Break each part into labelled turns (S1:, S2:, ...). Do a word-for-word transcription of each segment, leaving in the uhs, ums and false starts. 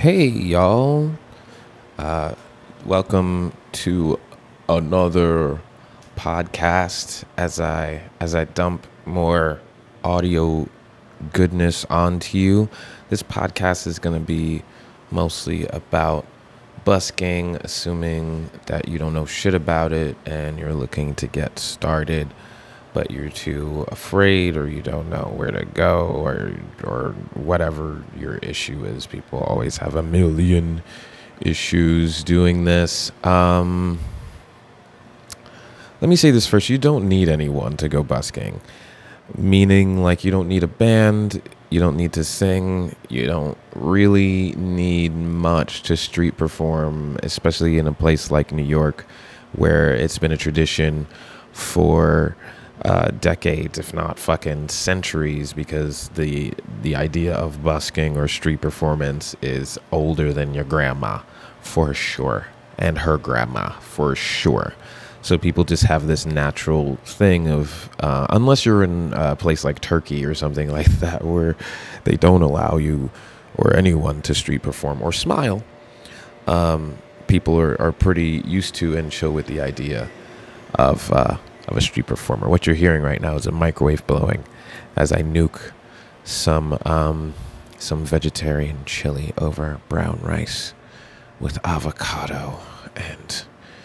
S1: Hey y'all, uh, welcome to another podcast as I as I dump more audio goodness onto you. This podcast is going to be mostly about busking, assuming that you don't know shit about it and you're looking to get started, but you're too afraid or you don't know where to go or or whatever your issue is. People always have a million issues doing this. Um, let me say this first. You don't need anyone to go busking. Meaning, like, you don't need a band, you don't need to sing, you don't really need much to street perform, especially in a place like New York, where it's been a tradition for uh, decades, if not fucking centuries, because the the idea of busking or street performance is older than your grandma, for sure, and her grandma, for sure. So people just have this natural thing of, uh, unless you're in a place like Turkey or something like that, where they don't allow you or anyone to street perform or smile, um, people are, are pretty used to and chill with the idea of uh, of a street performer. What you're hearing right now is a microwave blowing as I nuke some um, some vegetarian chili over brown rice with avocado and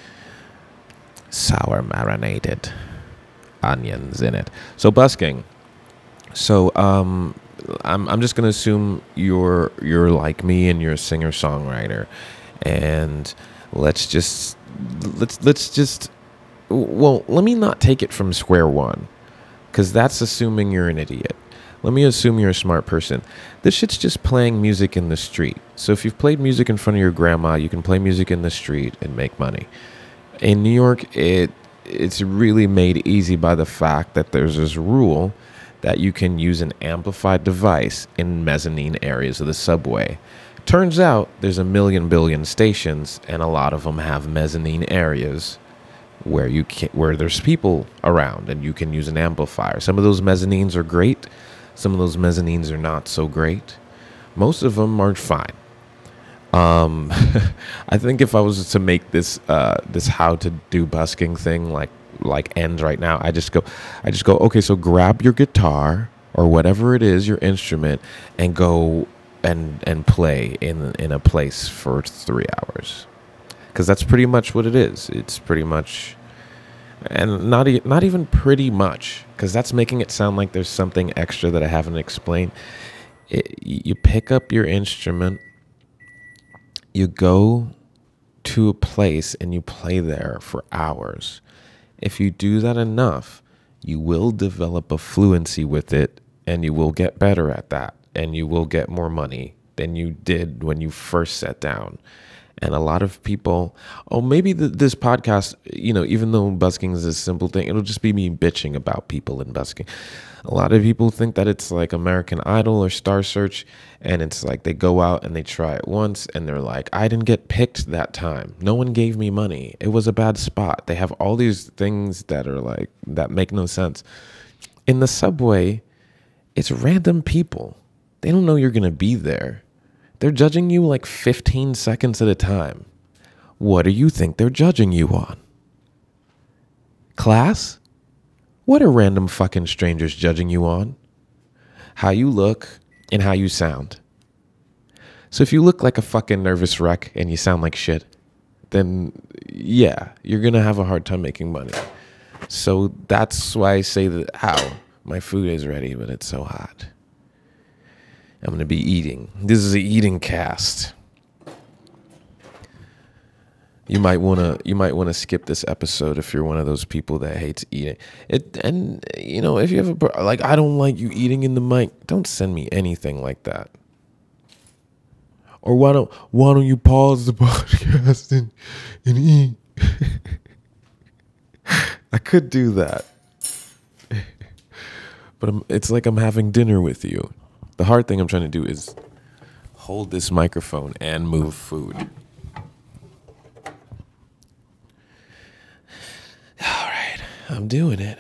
S1: sour marinated onions in it. So busking. So um, I'm I'm just gonna assume you're you're like me and you're a singer songwriter, and let's just let's let's just well let me not take it from square one, because that's assuming you're an idiot. Let me assume you're a smart person. This shit's just playing music in the street. So if you've played music in front of your grandma, you can play music in the street and make money. In New York, it it's really made easy by the fact that there's this rule that you can use an amplified device in mezzanine areas of the subway. Turns out there's a million billion stations, and a lot of them have mezzanine areas where you can, where there's people around, and you can use an amplifier. Some of those mezzanines are great. Some of those mezzanines are not so great. Most of them are fine. Um, I think if I was to make this uh, this how to do busking thing like like end right now, I just go, I just go. Okay, so grab your guitar or whatever it is, your instrument, and go and and play in in a place for three hours, because that's pretty much what it is. It's pretty much, and not e- not even pretty much, because that's making it sound like there's something extra that I haven't explained. It, you pick up your instrument. You go to a place and you play there for hours. If you do that enough, you will develop a fluency with it, and you will get better at that, and you will get more money than you did when you first sat down. And a lot of people, oh, maybe the, this podcast, you know, even though busking is a simple thing, it'll just be me bitching about people in busking. A lot of people think that it's like American Idol or Star Search, and it's like they go out and they try it once and they're like, I didn't get picked that time. No one gave me money. It was a bad spot. They have all these things that are like, that make no sense. In the subway, it's random people. They don't know you're going to be there. They're judging you like fifteen seconds at a time. What do you think they're judging you on? Class? What are random fucking strangers judging you on? How you look and how you sound. So if you look like a fucking nervous wreck and you sound like shit, then yeah, you're going to have a hard time making money. So that's why I say that, how my food is ready, but it's so hot. I'm going to be eating. This is an eating cast. You might want to you might want to skip this episode if you're one of those people that hates eating. It and you know, if you have a pro- like I don't like you eating in the mic, don't send me anything like that. Or why don't why don't you pause the podcast and, and eat? I could do that. But I'm, it's like I'm having dinner with you. The hard thing I'm trying to do is hold this microphone and move food. All right, I'm doing it.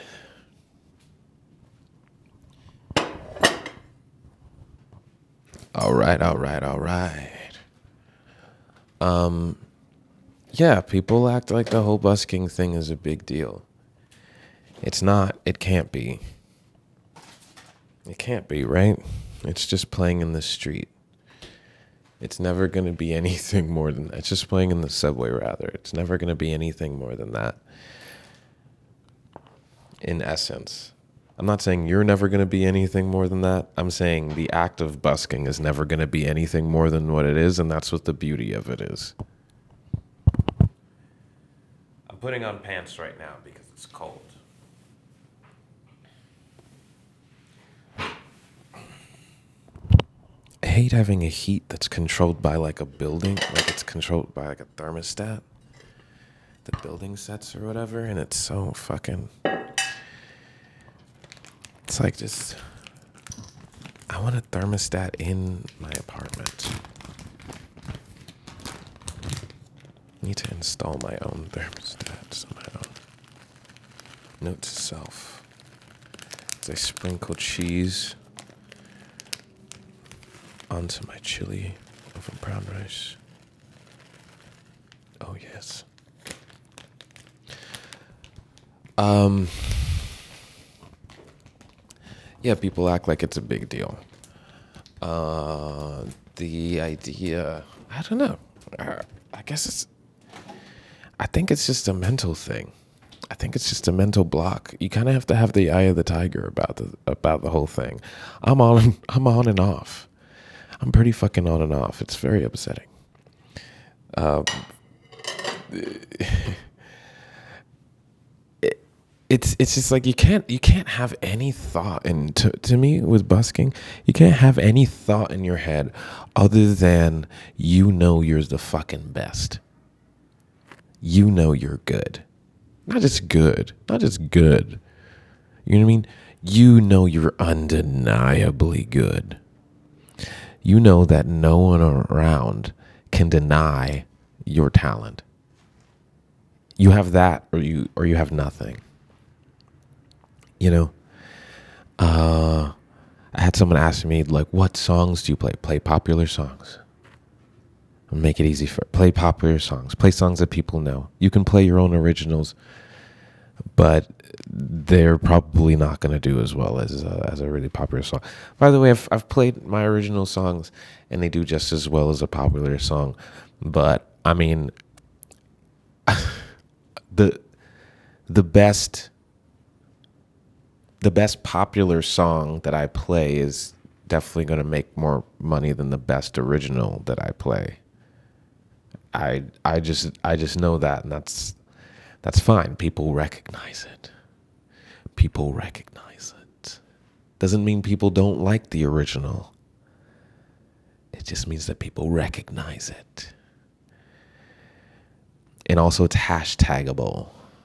S1: All right, all right, all right. Um, yeah, people act like the whole busking thing is a big deal. It's not. It can't be. It can't be, right? It's just playing in the street. It's never going to be anything more than that. It's just playing in the subway, rather. It's never going to be anything more than that. In essence. I'm not saying you're never going to be anything more than that. I'm saying the act of busking is never going to be anything more than what it is, and that's what the beauty of it is. I'm putting on pants right now because it's cold. I hate having a heat that's controlled by like a building, like it's controlled by like a thermostat. The building sets or whatever, and it's so fucking... It's like just, I want a thermostat in my apartment. I need to install my own thermostat somehow. Note to self. As I sprinkle cheese onto my chili over brown rice. Oh yes. Um... Yeah, people act like it's a big deal. Uh, the idea, I don't know. Uh, I guess it's, I think it's just a mental thing. I think it's just a mental block. You kind of have to have the eye of the tiger about the about the whole thing. I'm on, I'm on and off. I'm pretty fucking on and off. It's very upsetting. Um, It's it's just like you can't you can't have any thought, and to to me with busking, you can't have any thought in your head other than you know you're the fucking best. You know you're good. Not just good, not just good. You know what I mean? You know you're undeniably good. You know that no one around can deny your talent. You have that or you or you have nothing. You know, uh, I had someone ask me, like, what songs do you play? Play popular songs. Make it easy for play popular songs. Play songs that people know. You can play your own originals, but they're probably not going to do as well as uh, as a really popular song. By the way, I've I've played my original songs, and they do just as well as a popular song. But I mean, the the best. The best popular song that I play is definitely going to make more money than the best original that I play. I I just I just know that, and that's that's fine. People recognize it. People recognize it. Doesn't mean people don't like the original. It just means that people recognize it. And also it's hashtagable.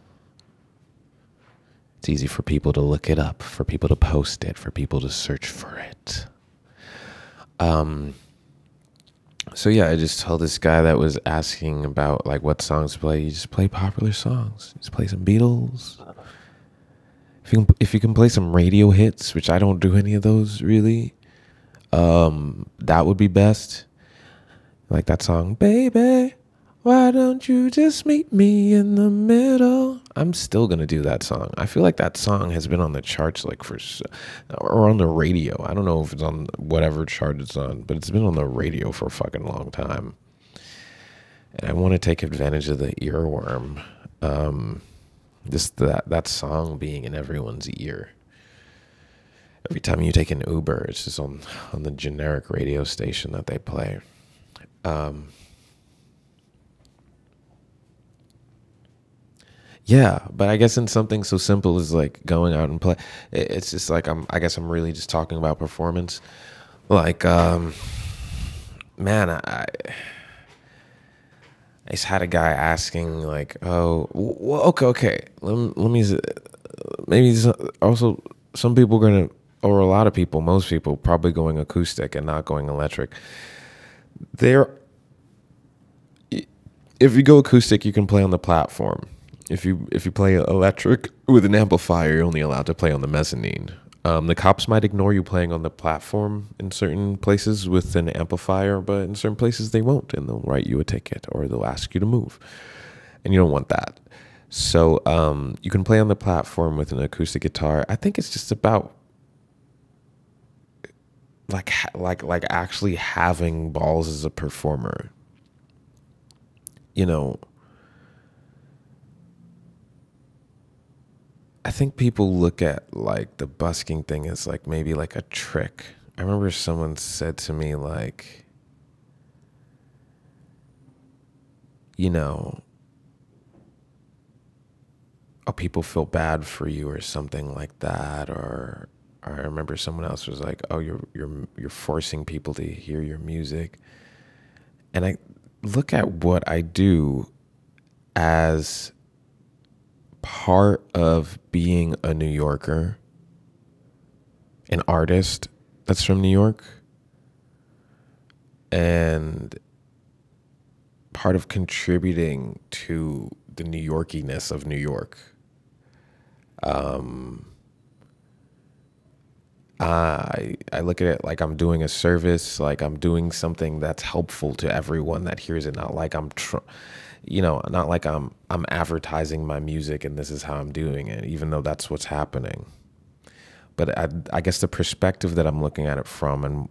S1: It's easy for people to look it up, for people to post it, for people to search for it. Um. So yeah, I just told this guy that was asking about like what songs to play. You just play popular songs. Just play some Beatles. If you can, if you can play some radio hits, which I don't do any of those really, um, that would be best. Like that song, "Baby, why don't you just meet me in the middle?" I'm still going to do that song. I feel like that song has been on the charts like for, or on the radio. I don't know if it's on whatever chart it's on, but it's been on the radio for a fucking long time. And I want to take advantage of the earworm. Um, just that, that song being in everyone's ear. Every time you take an Uber, it's just on, on the generic radio station that they play. Um, Yeah, but I guess in something so simple as like going out and play, it's just like I'm. I guess I'm really just talking about performance. Like, um, man, I, I just had a guy asking like, "Oh, well, okay, okay, let me, let me maybe also some people are gonna, or a lot of people, most people probably going acoustic and not going electric. There, if you go acoustic, you can play on the platform. If you if you play electric with an amplifier, you're only allowed to play on the mezzanine. Um, the cops might ignore you playing on the platform in certain places with an amplifier, but in certain places they won't, and they'll write you a ticket or they'll ask you to move, and you don't want that. So um, you can play on the platform with an acoustic guitar. I think it's just about like like like actually having balls as a performer. You know, I think people look at like the busking thing as like maybe like a trick. I remember someone said to me like, you know, oh, people feel bad for you or something like that. Or, or I remember someone else was like, oh, you're you're you're forcing people to hear your music. And I look at what I do as part of being a New Yorker, an artist that's from New York, and part of contributing to the New Yorkiness of New York. Um, I I look at it like I'm doing a service, like I'm doing something that's helpful to everyone that hears it. Not like I'm, tr- you know, not like I'm I'm advertising my music and this is how I'm doing it, even though that's what's happening. But I, I guess the perspective that I'm looking at it from, and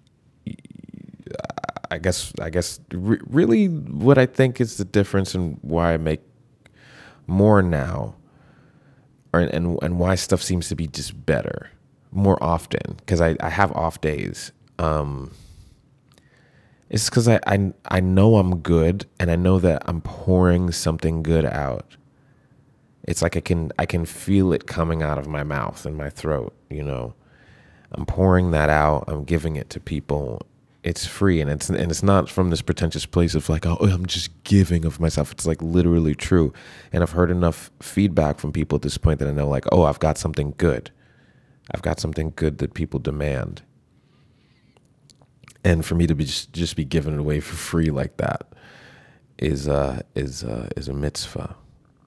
S1: I guess I guess re- really what I think is the difference in why I make more now, or and and why stuff seems to be just better more often, because I, I have off days. Um, it's because I, I I know I'm good, and I know that I'm pouring something good out. It's like I can I can feel it coming out of my mouth and my throat, you know. I'm pouring that out. I'm giving it to people. It's free, and it's and it's not from this pretentious place of like, oh, I'm just giving of myself. It's like literally true. And I've heard enough feedback from people at this point that I know like, oh, I've got something good. I've got something good that people demand. And for me to be just, just be given it away for free like that is uh is uh is a mitzvah.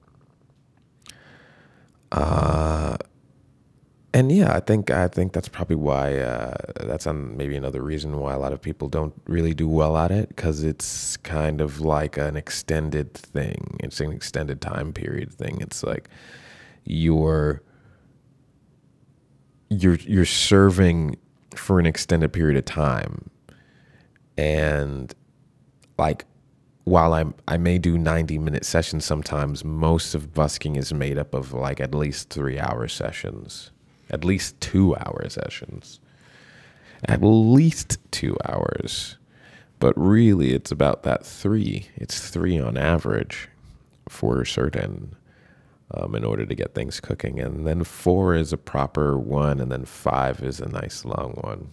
S1: Uh And yeah, I think I think that's probably why uh, that's on maybe another reason why a lot of people don't really do well at it, because it's kind of like an extended thing. It's an extended time period thing. It's like you're you're you're serving for an extended period of time, and like while I'm I may do ninety minute sessions sometimes, most of busking is made up of like at least three hour sessions. At least two hour sessions. At least two hours. But really, it's about that three. It's three on average for certain, um, in order to get things cooking. And then four is a proper one, and then five is a nice long one.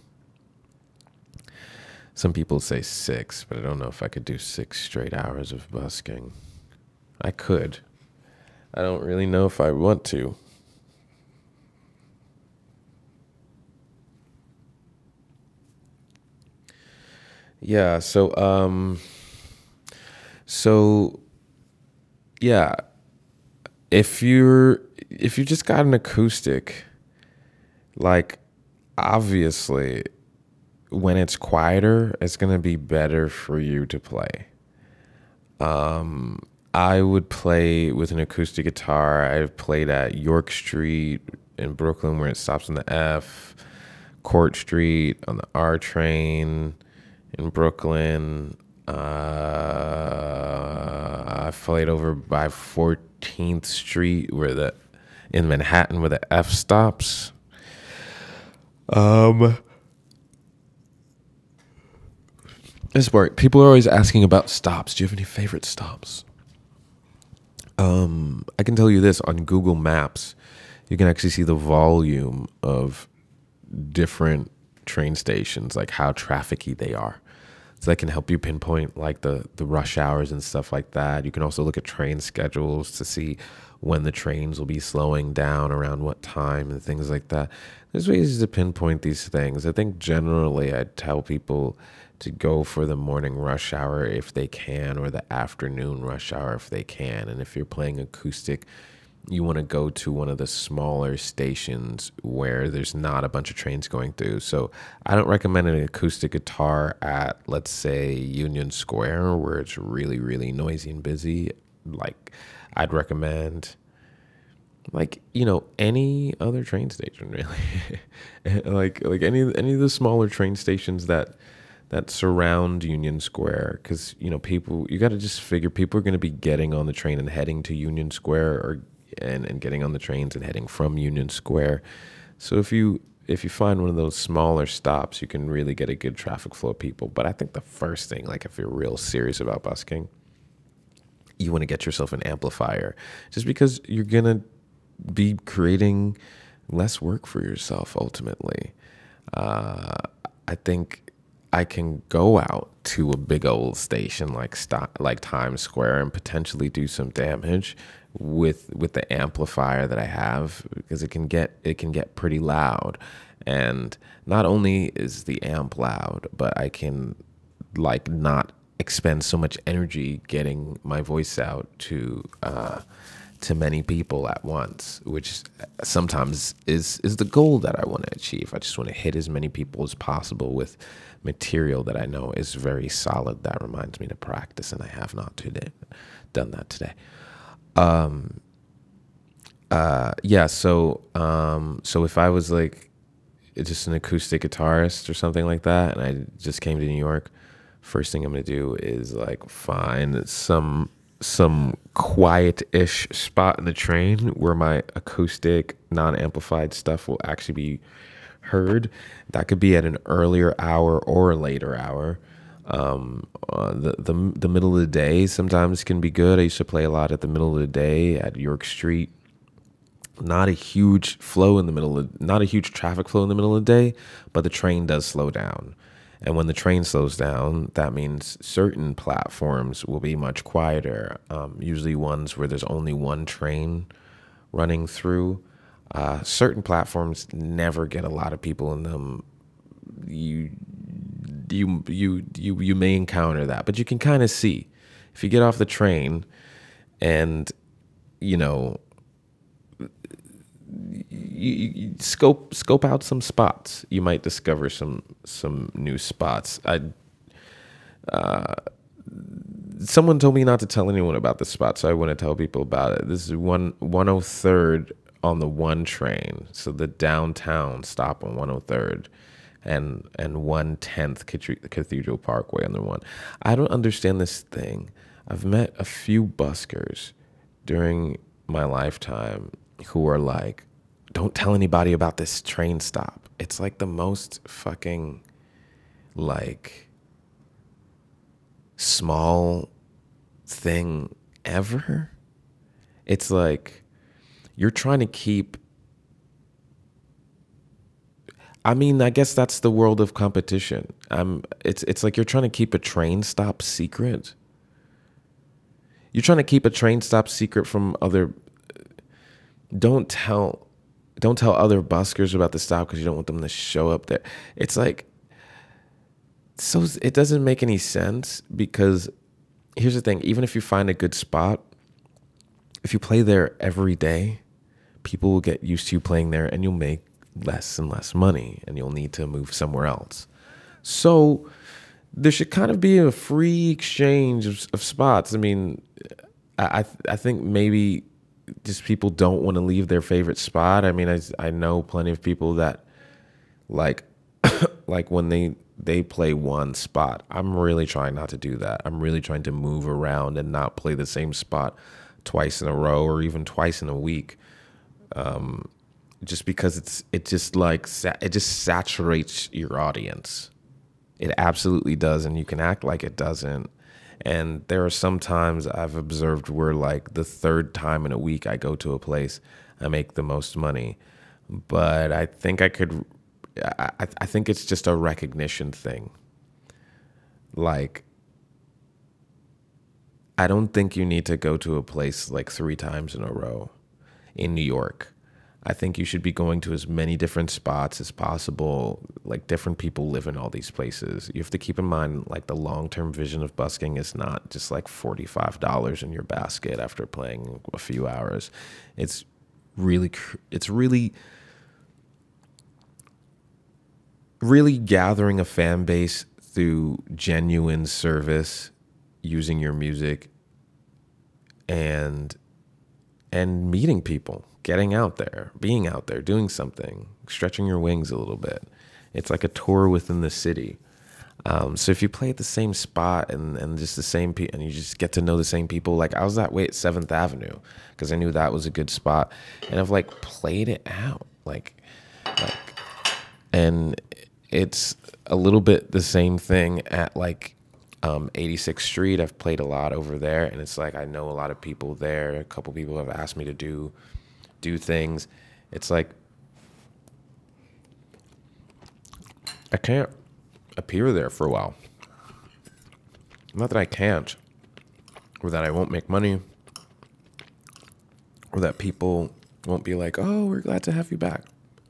S1: Some people say six, but I don't know if I could do six straight hours of busking. I could. I don't really know if I want to. Yeah, so um so yeah, if you're if you just got an acoustic, like obviously when it's quieter, it's going to be better for you to play. Um I would play with an acoustic guitar. I've played at York Street in Brooklyn where it stops on the F, Court Street on the R train in Brooklyn. Uh, I played over by fourteenth Street where the in Manhattan where the F stops. Um, this part, people are always asking about stops. Do you have any favorite stops? Um, I can tell you this, on Google Maps, you can actually see the volume of different train stations, like how trafficy they are. So that can help you pinpoint like the, the rush hours and stuff like that. You can also look at train schedules to see when the trains will be slowing down, around what time, and things like that. There's ways to pinpoint these things. I think generally I tell people to go for the morning rush hour if they can, or the afternoon rush hour if they can. And if you're playing acoustic, you want to go to one of the smaller stations where there's not a bunch of trains going through. So I don't recommend an acoustic guitar at, let's say, Union Square, where it's really, really noisy and busy. Like, I'd recommend, like, you know, any other train station, really. like, like any any of the smaller train stations that that surround Union Square, because, you know, people, you got to just figure people are going to be getting on the train and heading to Union Square, or and, and getting on the trains and heading from Union Square. So if you if you find one of those smaller stops, you can really get a good traffic flow of people. But I think the first thing, like if you're real serious about busking, you want to get yourself an amplifier, just because you're going to be creating less work for yourself ultimately. Uh, I think I can go out to a big old station like st- like Times Square and potentially do some damage with with the amplifier that I have, because it can get it can get pretty loud. And not only is the amp loud, but I can like not expend so much energy getting my voice out to uh, to many people at once, which sometimes is is the goal that I want to achieve. I just want to hit as many people as possible with material that I know is very solid. That reminds me to practice, and I have not today done that today. Um, uh, yeah. So, um, so if I was like just an acoustic guitarist or something like that, and I just came to New York, first thing I'm gonna do is like find some some quiet-ish spot in the train where my acoustic, non-amplified stuff will actually be heard. That could be at an earlier hour or a later hour. Um, uh, the, the the middle of the day sometimes can be good. I used to play a lot at the middle of the day at York Street. Not a huge flow in the middle of, not a huge traffic flow in the middle of the day, but the train does slow down. And when the train slows down, that means certain platforms will be much quieter. Um, usually ones where there's only one train running through. Uh, certain platforms never get a lot of people in them. You you you you you may encounter that, but you can kind of see if you get off the train and you know you, you scope scope out some spots. You might discover some some new spots. I uh, someone told me not to tell anyone about this spot, so I want to tell people about it. This is one one oh third on the one train, so the downtown stop on one oh third, and and one tenth Cathedral Parkway on the one. I don't understand this thing. I've met a few buskers during my lifetime who are like, don't tell anybody about this train stop. It's like the most fucking like small thing ever. It's like you're trying to keep, I mean, I guess that's the world of competition. Um, it's it's like you're trying to keep a train stop secret. You're trying to keep a train stop secret from other. Don't tell, don't tell other buskers about the stop because you don't want them to show up there. It's like, so it doesn't make any sense, because here's the thing: even if you find a good spot, if you play there every day, people will get used to you playing there, and you'll make less and less money, and you'll need to move somewhere else. So there should kind of be a free exchange of, of spots. I mean, I I think maybe just people don't want to leave their favorite spot. I mean, I I know plenty of people that like like when they they play one spot. I'm really trying not to do that. I'm really trying to move around and not play the same spot twice in a row or even twice in a week. Um, just because it's it just like it just saturates your audience. It absolutely does, and you can act like it doesn't. And there are some times I've observed where like the third time in a week I go to a place, I make the most money. But I think I could, I, I think it's just a recognition thing. Like, I don't think you need to go to a place like three times in a row in New York. I think you should be going to as many different spots as possible. Like, different people live in all these places. You have to keep in mind, like, the long-term vision of busking is not just like forty-five dollars in your basket after playing a few hours. It's really, it's really, really gathering a fan base through genuine service, using your music, and and meeting people, getting out there, being out there, doing something, stretching your wings a little bit. It's like a tour within the city. Um, so if you play at the same spot and, and just the same people, and you just get to know the same people, like I was that way at seventh Avenue because I knew that was a good spot, and I've like played it out, like, like, and it's a little bit the same thing at like Um, eighty-sixth Street. I've played a lot over there, and it's like I know a lot of people there. A couple people have asked me to do do things. It's like I can't appear there for a while. Not that I can't, or that I won't make money, or that people won't be like, "Oh, we're glad to have you back."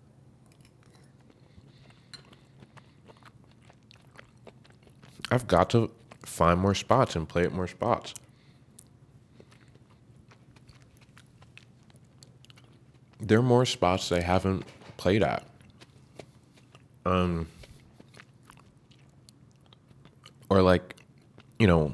S1: I've got to find more spots and play at more spots. There are more spots they haven't played at. Um, or like, you know,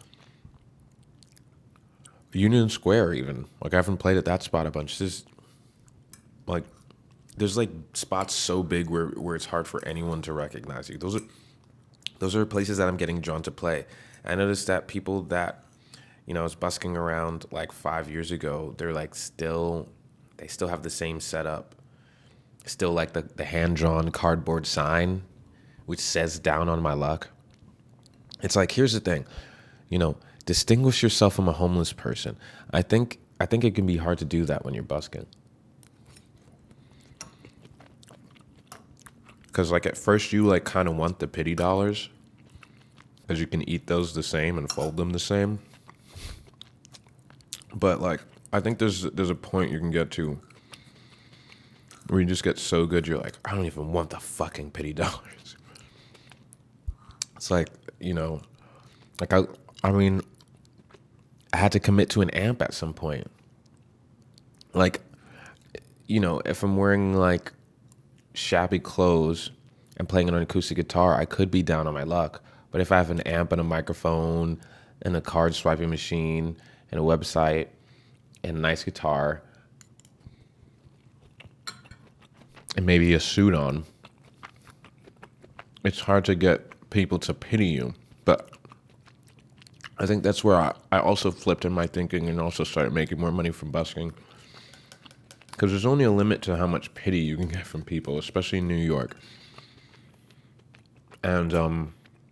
S1: Union Square even. Like I haven't played at that spot a bunch. There's like, there's like spots so big where, where it's hard for anyone to recognize you. Those are Those are places that I'm getting drawn to play. I noticed that people that, you know, I was busking around like five years ago, they're like still, they still have the same setup. Still like the, the hand-drawn cardboard sign, which says "down on my luck." It's like, here's the thing, you know, distinguish yourself from a homeless person. I think, I think it can be hard to do that when you're busking. Because, like, at first you, like, kind of want the pity dollars. Because you can eat those the same and fold them the same. But, like, I think there's there's a point you can get to where you just get so good, you're like, I don't even want the fucking pity dollars. It's like, you know, like, I, I mean, I had to commit to an amp at some point. Like, you know, if I'm wearing, like, shabby clothes and playing an acoustic guitar, I could be down on my luck. But if I have an amp and a microphone and a card swiping machine and a website and a nice guitar and maybe a suit on, it's hard to get people to pity you. But I think that's where I, I also flipped in my thinking and also started making more money from busking. Because there's only a limit to how much pity you can get from people, especially in New York. And um,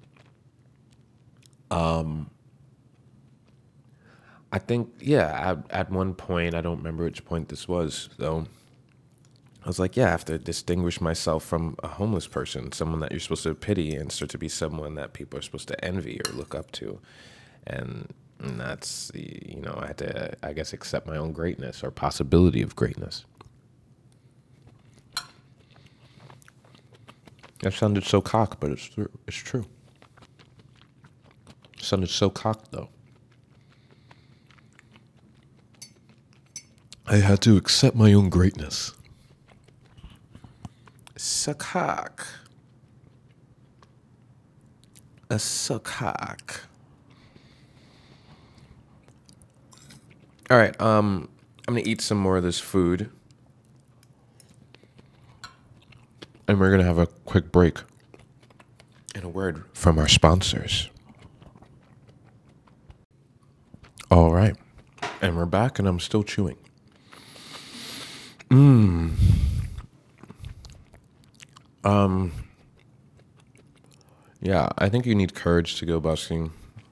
S1: um, I think, yeah, at, at one point, I don't remember which point this was, though, I was like, yeah, I have to distinguish myself from a homeless person, someone that you're supposed to pity, and start to be someone that people are supposed to envy or look up to. And And that's, you know, I had to, I guess, accept my own greatness or possibility of greatness. That sounded so cock, but it's true. It's true. It sounded so cocked, though. I had to accept my own greatness. Suck-cock. A suck-cock. All right, um, I'm gonna eat some more of this food, and we're gonna have a quick break. And a word from our sponsors. All right, and we're back, and I'm still chewing. Mmm. Um. Yeah, I think you need courage to go busking.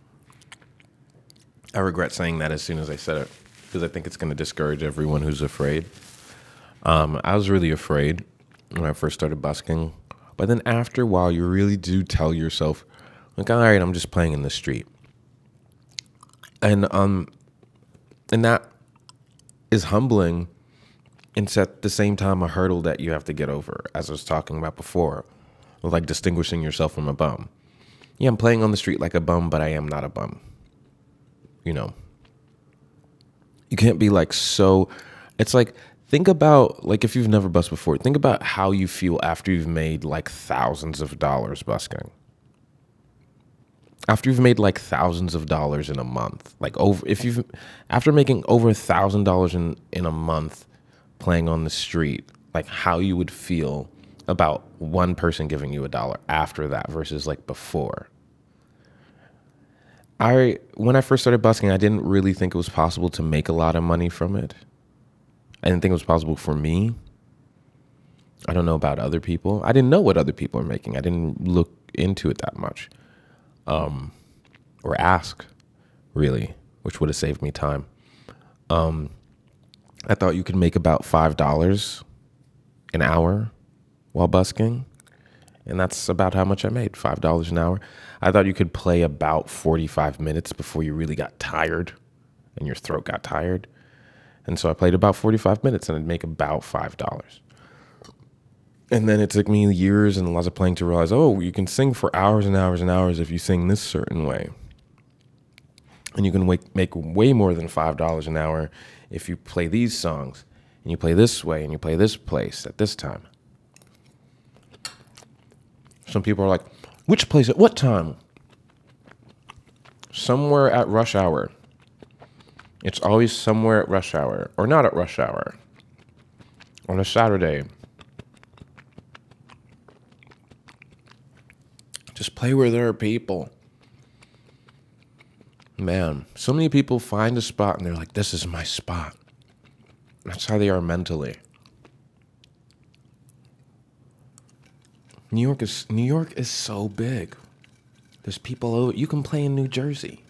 S1: I regret saying that as soon as I said it, because I think it's going to discourage everyone who's afraid. Um, I was really afraid when I first started busking. But then after a while, you really do tell yourself, like, all right, I'm just playing in the street. And um, and that is humbling It's at the same time a hurdle that you have to get over, as I was talking about before, like distinguishing yourself from a bum. Yeah, I'm playing on the street like a bum, but I am not a bum. You know, you can't be like so. It's like, think about, like, if you've never busked before, think about how you feel after you've made like thousands of dollars busking. After you've made like thousands of dollars in a month, like over, if you've, after making over a thousand dollars in in a month playing on the street, like how you would feel about one person giving you a dollar after that versus like before. I, when I first started busking, I didn't really think it was possible to make a lot of money from it. I didn't think it was possible for me. I don't know about other people. I didn't know what other people are making. I didn't look into it that much. Um, or ask, really, which would have saved me time. Um, I thought you could make about five dollars an hour while busking, and that's about how much I made, five dollars an hour. I thought you could play about forty-five minutes before you really got tired and your throat got tired. And so I played about forty-five minutes and I'd make about five dollars. And then it took me years and lots of playing to realize, oh, you can sing for hours and hours and hours if you sing this certain way. And you can make, make way more than five dollars an hour if you play these songs and you play this way and you play this place at this time. Some people are like, which place at what time? Somewhere at rush hour. It's always somewhere at rush hour, or not at rush hour, on a Saturday. Just play where there are people. Man, so many people find a spot and they're like, this is my spot. That's how they are mentally. New York is New York is so big. There's people over. You can play in New Jersey.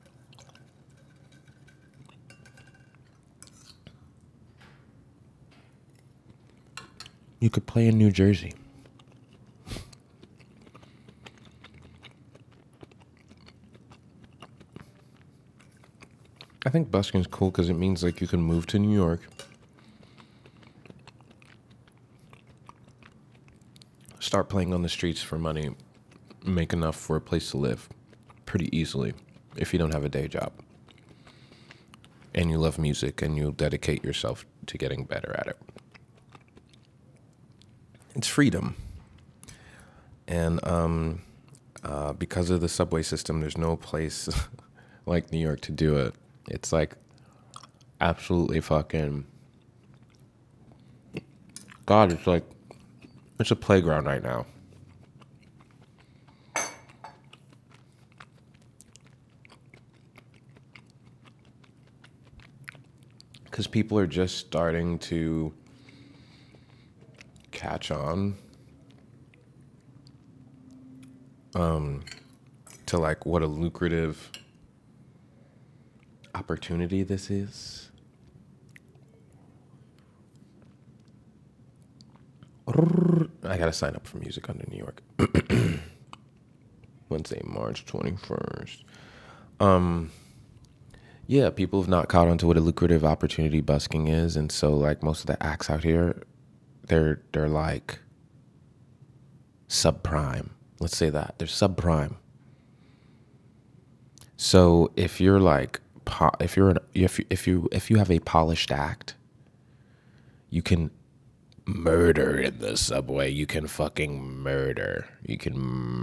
S1: You could play in New Jersey. I think busking's cool because it means like you can move to New York, start playing on the streets for money, make enough for a place to live pretty easily if you don't have a day job. And you love music and you'll dedicate yourself to getting better at it. It's freedom. And um, uh, because of the subway system, there's no place like New York to do it. It's like absolutely fucking, God, it's like, it's a playground right now. Because people are just starting to catch on um, to like what a lucrative opportunity this is. I gotta sign up for Music Under New York. Wednesday, March twenty-first. Um, yeah, people have not caught on to what a lucrative opportunity busking is, and so like most of the acts out here, they're they're like subprime. Let's say that they're subprime. So if you're like if you're an, if you, if you if you have a polished act, you can murder in the subway. You can fucking murder. You can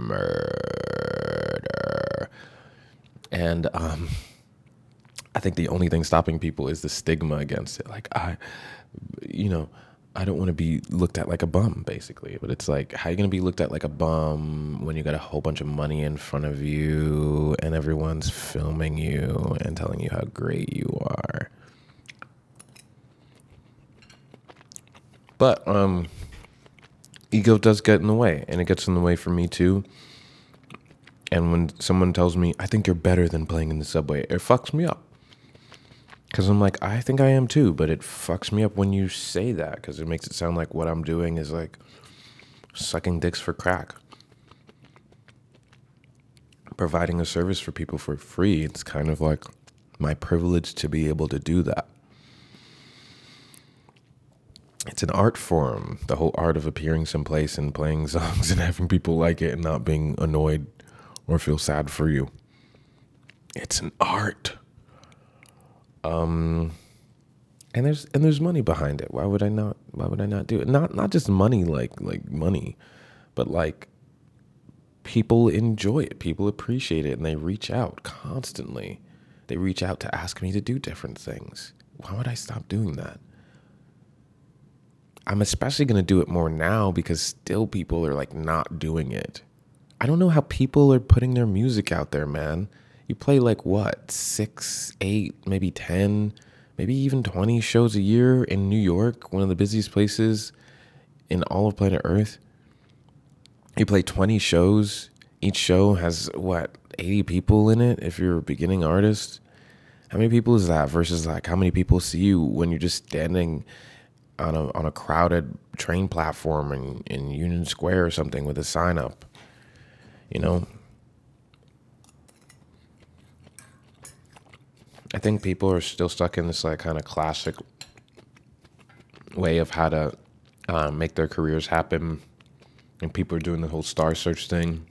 S1: murder. And um, I think the only thing stopping people is the stigma against it. Like I, you know, I don't want to be looked at like a bum, basically. But it's like, how are you going to be looked at like a bum when you got a whole bunch of money in front of you and everyone's filming you and telling you how great you are? But um, ego does get in the way, and it gets in the way for me too. And when someone tells me, I think you're better than playing in the subway, it fucks me up. Because I'm like, I think I am too, but it fucks me up when you say that, because it makes it sound like what I'm doing is like sucking dicks for crack. Providing a service for people for free, it's kind of like my privilege to be able to do that. It's an art form, the whole art of appearing someplace and playing songs and having people like it and not being annoyed or feel sad for you. It's an art. Um, and there's and there's money behind it. Why would I not? Why would I not do it? Not not just money, like like money, but like people enjoy it. People appreciate it, and they reach out constantly. They reach out to ask me to do different things. Why would I stop doing that? I'm especially going to do it more now because still people are like not doing it. I don't know how people are putting their music out there, man. You play like what, six, eight, maybe ten, maybe even twenty shows a year in New York, one of the busiest places in all of planet Earth. You play twenty shows. Each show has, what, eighty people in it if you're a beginning artist? How many people is that versus like how many people see you when you're just standing on a on a crowded train platform in, in Union Square or something with a sign up? You know? I think people are still stuck in this like kind of classic way of how to uh, make their careers happen. And people are doing the whole Star Search thing.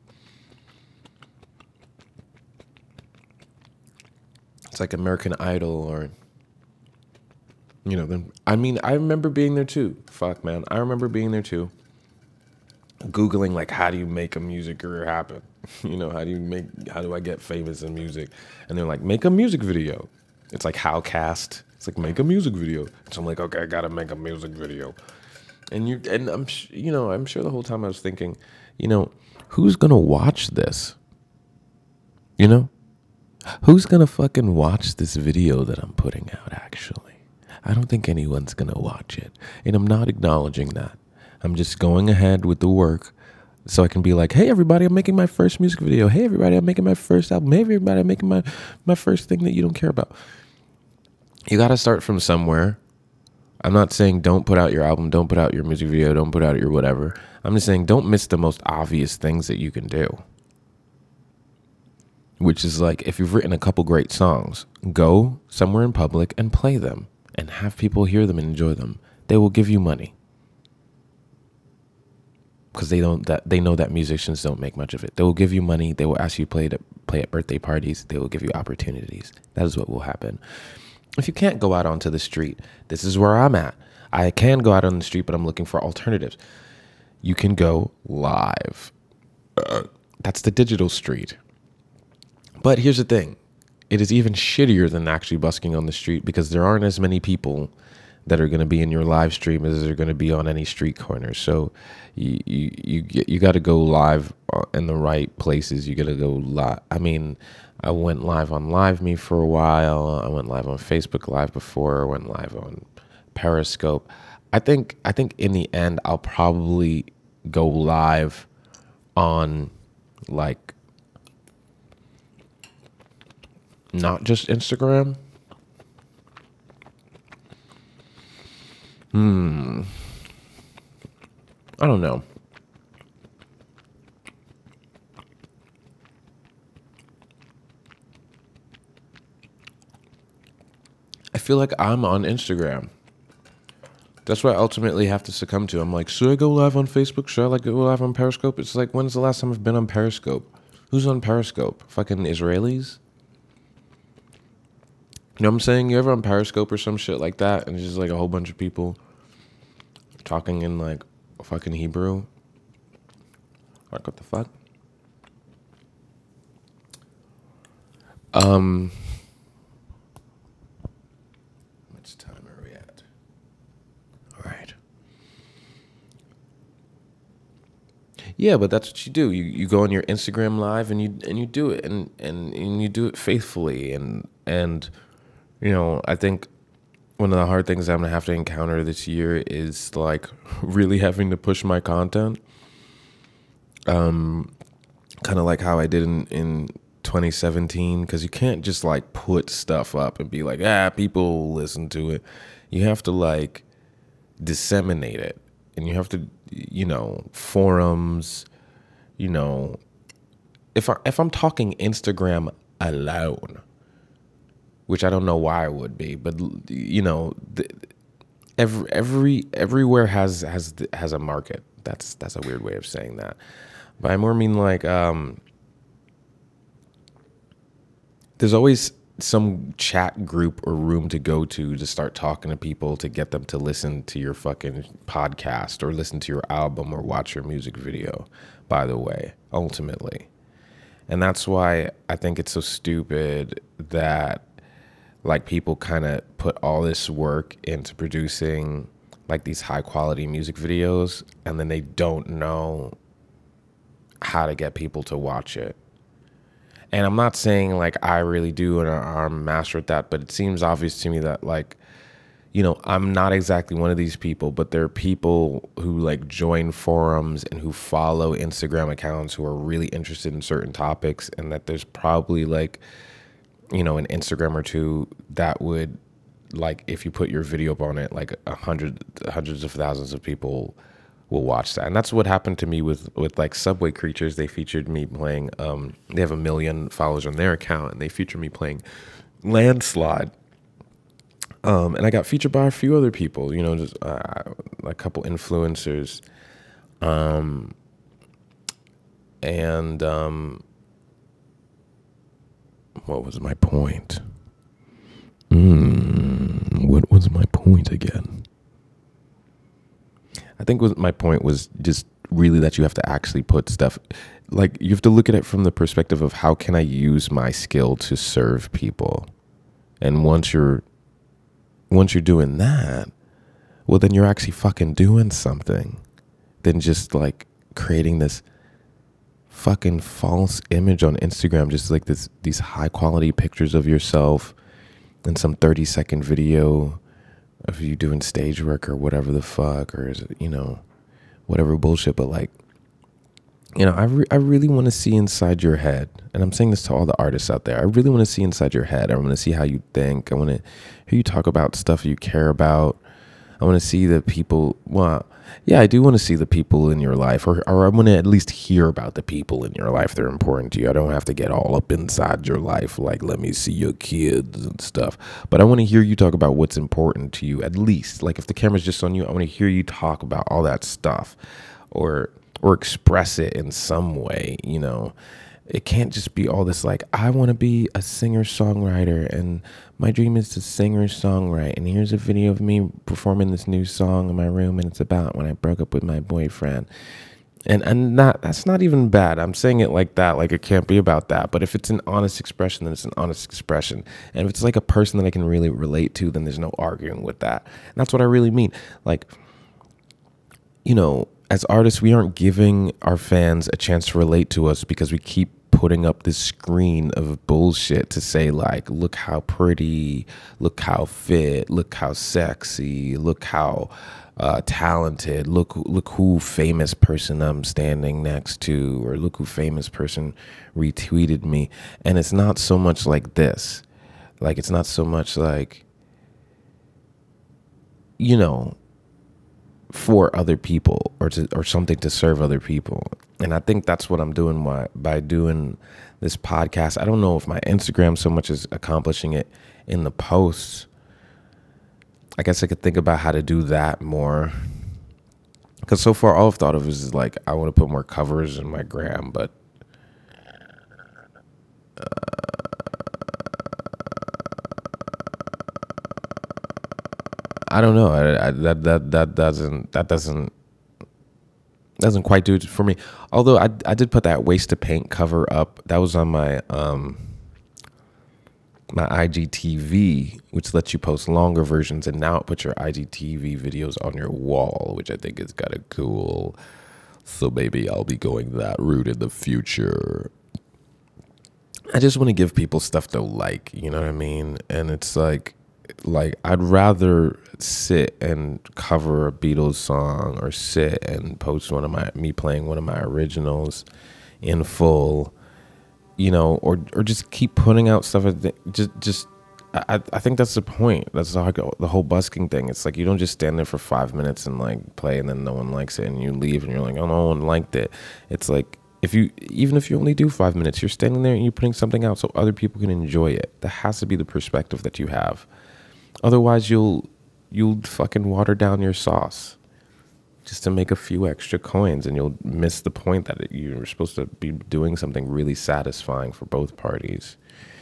S1: It's like American Idol or, you know, then I mean, I remember being there too. Fuck, man. I remember being there too. Googling like, how do you make a music career happen? You know, how do you make, how do I get famous in music? And they're like, make a music video. It's like Howcast. It's like, make a music video. So I'm like, okay, I gotta make a music video. And you, and I'm, you know, I'm sure the whole time I was thinking, you know, who's gonna watch this? You know, who's gonna fucking watch this video that I'm putting out? Actually, I don't think anyone's gonna watch it, and I'm not acknowledging that. I'm just going ahead with the work so I can be like, hey, everybody, I'm making my first music video. Hey, everybody, I'm making my first album. Hey, everybody, I'm making my, my first thing that you don't care about. You got to start from somewhere. I'm not saying don't put out your album, don't put out your music video, don't put out your whatever. I'm just saying don't miss the most obvious things that you can do. Which is like, if you've written a couple great songs, go somewhere in public and play them and have people hear them and enjoy them. They will give you money. Because they don't that they know that musicians don't make much of it. They will give you money. They will ask you to play to play at birthday parties. They will give you opportunities. That is what will happen. If you can't go out onto the street, this is where I'm at. I can go out on the street, but I'm looking for alternatives. You can go live. Uh, that's the digital street. But here's the thing. It is even shittier than actually busking on the street because there aren't as many people that are going to be in your live stream as are going to be on any street corner. So you you you, you got to go live in the right places. You got to go live. I mean, I went live on LiveMe for a while. I went live on Facebook Live before. I went live on Periscope. I think I think in the end, I'll probably go live on like not just Instagram. Hmm. I don't know. I feel like I'm on Instagram. That's what I ultimately have to succumb to. I'm like, should I go live on Facebook? Should I like go live on Periscope? It's like, when's the last time I've been on Periscope? Who's on Periscope? Fucking Israelis? You know what I'm saying? You ever on Periscope or some shit like that? And it's just like a whole bunch of people talking in like fucking Hebrew. Like, what the fuck? Um, what time are we at? All right. Yeah, but that's what you do. You you go on your Instagram live and you and you do it and and, and you do it faithfully and and you know, I think one of the hard things I'm going to have to encounter this year is like really having to push my content. Um, kind of like how I did in, in twenty seventeen, because you can't just like put stuff up and be like, ah, people will listen to it. You have to like disseminate it, and you have to, you know, forums, you know, if I, if I'm talking Instagram alone, which I don't know why I would be, but, you know, th- every every everywhere has has has a market. That's that's a weird way of saying that, but I more mean like um, there's always some chat group or room to go to to start talking to people to get them to listen to your fucking podcast or listen to your album or watch your music video. By the way, ultimately, and that's why I think it's so stupid that like people kind of put all this work into producing like these high quality music videos and then they don't know how to get people to watch it. And I'm not saying like I really do and I'm a master at that, but it seems obvious to me that like, you know, I'm not exactly one of these people, but there are people who like join forums and who follow Instagram accounts who are really interested in certain topics, and that there's probably like, you know, an Instagram or two that would like, if you put your video up on it, like a hundred, hundreds of thousands of people will watch that. And that's what happened to me with, with like Subway Creatures. They featured me playing, um, they have a million followers on their account and they featured me playing Landslide. Um, and I got featured by a few other people, you know, just uh, a couple influencers. Um, and um, what was my point? Mm, what was my point again? I think was my point was just really that you have to actually put stuff, like you have to look at it from the perspective of how can I use my skill to serve people. And once you're once you're doing that, well, then you're actually fucking doing something than just like creating this fucking false image on Instagram, just like this, these high quality pictures of yourself and some thirty second video of you doing stage work or whatever the fuck, or is it, you know, whatever bullshit. But like, you know, I, re- I really want to see inside your head. And I'm saying this to all the artists out there. I really want to see inside your head. I want to see how you think. I want to hear you talk about stuff you care about. I want to see the people. Well, yeah, I do want to see the people in your life, or, or I want to at least hear about the people in your life that are important to you. I don't have to get all up inside your life, like, let me see your kids and stuff. But I want to hear you talk about what's important to you, at least. Like, if the camera's just on you, I want to hear you talk about all that stuff, or or express it in some way, you know. It can't just be all this like, I want to be a singer-songwriter and my dream is to sing or songwrite, and here's a video of me performing this new song in my room and it's about when I broke up with my boyfriend. And and that that's not even bad. I'm saying it like that, like it can't be about that. But if it's an honest expression, then it's an honest expression. And if it's like a person that I can really relate to, then there's no arguing with that. And that's what I really mean. Like, you know, as artists, we aren't giving our fans a chance to relate to us because we keep putting up this screen of bullshit to say like, look how pretty, look how fit, look how sexy, look how uh, talented, look, look who famous person I'm standing next to, or look who famous person retweeted me. And it's not so much like this. Like, it's not so much like, you know, for other people, or to or something to serve other people. And I think that's what I'm doing by, by doing this podcast. I don't know if my Instagram so much is accomplishing it in the posts. I guess I could think about how to do that more. Because so far, all I've thought of is like, I want to put more covers in my gram, but I don't know. I, I, that that that doesn't that doesn't doesn't quite do it for me. Although I I did put that Waste to Paint cover up. That was on my um my I G T V, which lets you post longer versions, and now it puts your I G T V videos on your wall, which I think is kind of cool. So maybe I'll be going that route in the future. I just want to give people stuff they'll like, you know what I mean? And it's like. Like, I'd rather sit and cover a Beatles song, or sit and post one of my, me playing one of my originals in full, you know, or, or just keep putting out stuff. Just, just, I, I think that's the point. That's how I go, the whole busking thing. It's like, you don't just stand there for five minutes and like play and then no one likes it and you leave and you're like, oh, no one liked it. It's like, if you, even if you only do five minutes, you're standing there and you're putting something out so other people can enjoy it. That has to be the perspective that you have. Otherwise, you'll you'll fucking water down your sauce just to make a few extra coins, and you'll miss the point that it, you're supposed to be doing something really satisfying for both parties.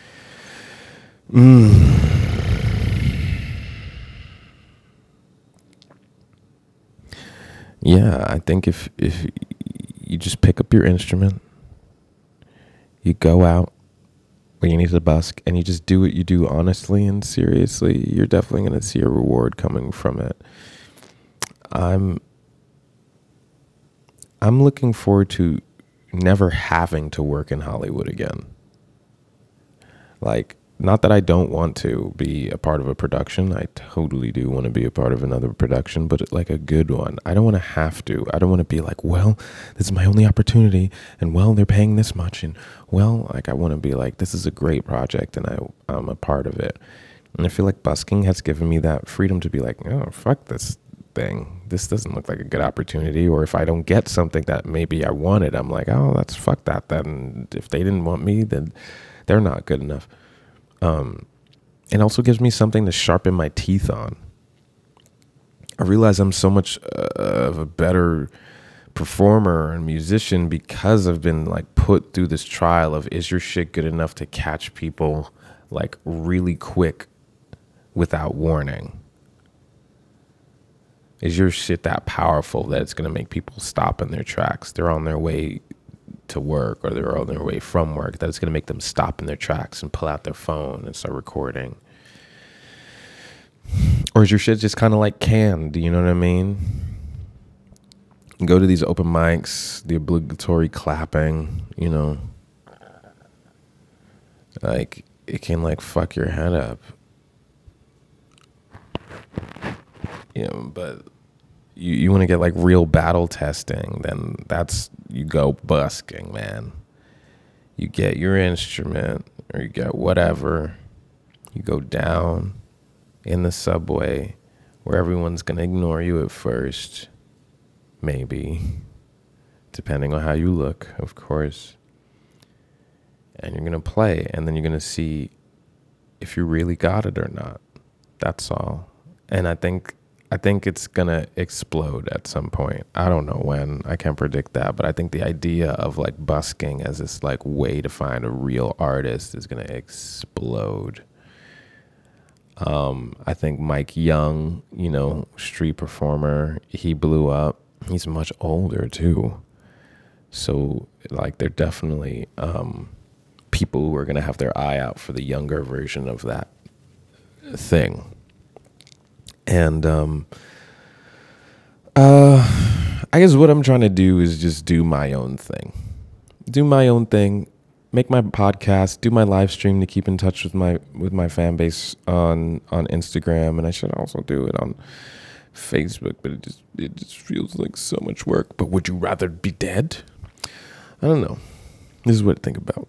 S1: Mm. Yeah, I think if if you just pick up your instrument, you go out where you need to busk, and you just do what you do honestly and seriously, you're definitely going to see a reward coming from it. I'm I'm looking forward to never having to work in Hollywood again. Like, not that I don't want to be a part of a production. I totally do want to be a part of another production, but like a good one. I don't want to have to. I don't want to be like, well, this is my only opportunity, and well, they're paying this much, and well, like I want to be like, this is a great project, and I, I'm a part of it. And I feel like busking has given me that freedom to be like, oh, fuck this thing. This doesn't look like a good opportunity. Or if I don't get something that maybe I wanted, I'm like, oh, that's fuck that. Then if they didn't want me, then they're not good enough. Um, it also gives me something to sharpen my teeth on. I realize I'm so much uh, of a better performer and musician because I've been like put through this trial of, is your shit good enough to catch people like really quick without warning? Is your shit that powerful that it's going to make people stop in their tracks? They're on their way to work, or they're on their way from work, that it's going to make them stop in their tracks and pull out their phone and start recording? Or is your shit just kind of like canned? You know what I mean? You go to these open mics, the obligatory clapping, you know, like it can like fuck your head up. You know, but you, you want to get like real battle testing, then that's, you go busking, man. You get your instrument, or you get whatever, you go down in the subway where everyone's going to ignore you at first, maybe, depending on how you look, of course. And you're going to play, and then you're going to see if you really got it or not. That's all. And I think I think it's going to explode at some point. I don't know when. I can't predict that. But I think the idea of like busking as this like way to find a real artist is going to explode. Um, I think Mike Young, you know, street performer, he blew up. He's much older too. So like they're definitely um, people who are going to have their eye out for the younger version of that thing. And um, uh, I guess what I'm trying to do is just do my own thing. Do my own thing. Make my podcast. Do my live stream to keep in touch with my with my fan base on on Instagram, and I should also do it on Facebook. But it just it just feels like so much work. But would you rather be dead? I don't know. This is what I think about.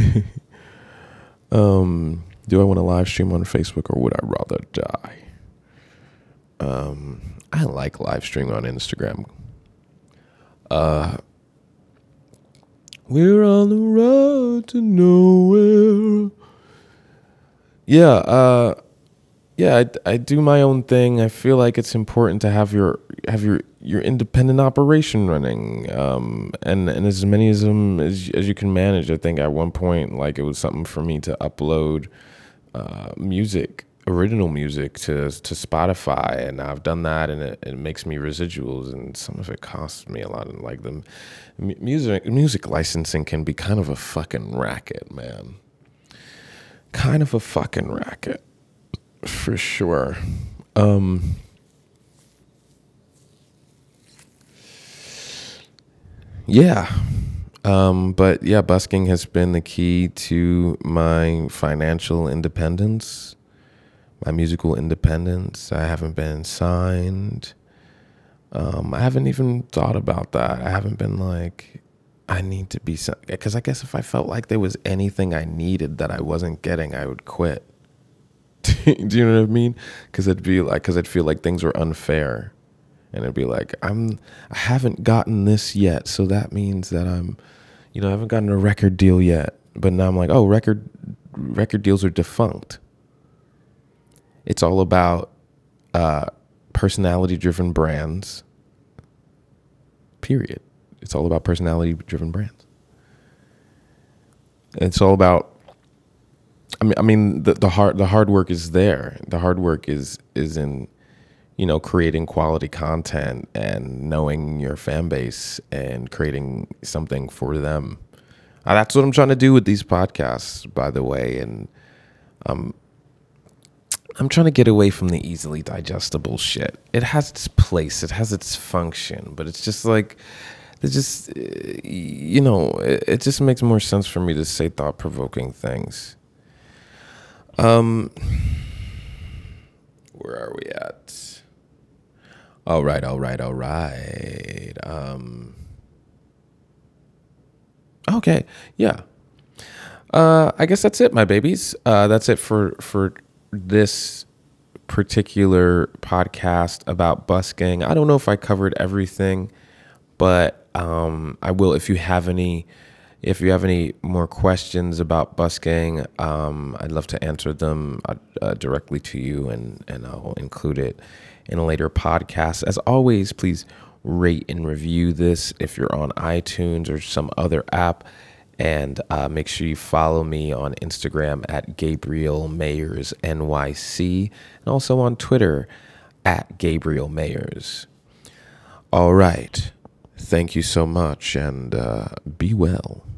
S1: um, do I want to live stream on Facebook, or would I rather die? Um, I like live streaming on Instagram. Uh, we're on the road to nowhere. Yeah, uh, yeah, I, I do my own thing. I feel like it's important to have your have your, your independent operation running, um, and and as many of them as as you can manage. I think at one point, like it was something for me to upload uh, music. original music to to Spotify, and I've done that, and it, it makes me residuals, and some of it costs me a lot. And like the music music licensing can be kind of a fucking racket, man. Kind of a fucking racket, for sure. Um, yeah. Um, but yeah, busking has been the key to my financial independence. My musical independence. I haven't been signed. Um, I haven't even thought about that. I haven't been like, I need to be signed. Because I guess if I felt like there was anything I needed that I wasn't getting, I would quit. Do you know what I mean? Because it'd be like, because I'd feel like things were unfair. And it'd be like, I'm, I haven't gotten this yet. So that means that I'm, you know, I haven't gotten a record deal yet. But now I'm like, oh, record, record deals are defunct. It's all about uh, personality-driven brands, period. It's all about personality-driven brands. It's all about, I mean, I mean, the, the hard the hard work is there. The hard work is is in, you know, creating quality content and knowing your fan base and creating something for them. Uh, that's what I'm trying to do with these podcasts, by the way. And um, I'm trying to get away from the easily digestible shit. It has its place, it has its function, but it's just like, it's just, you know, it, it just makes more sense for me to say thought-provoking things. Um, where are we at? All right, all right, all right. Um, okay, yeah. Uh, I guess that's it, my babies. Uh, that's it for for this particular podcast about busking. I don't know if I covered everything, but um, I will. If you have any. If you have any more questions about busking, um, I'd love to answer them uh, directly to you, and, and I'll include it in a later podcast. As always, please rate and review this if you're on iTunes or some other app, and uh, make sure you follow me on Instagram at Gabriel Mayers N Y C, and also on Twitter at Gabriel Mayers. All right. Thank you so much, and uh, be well.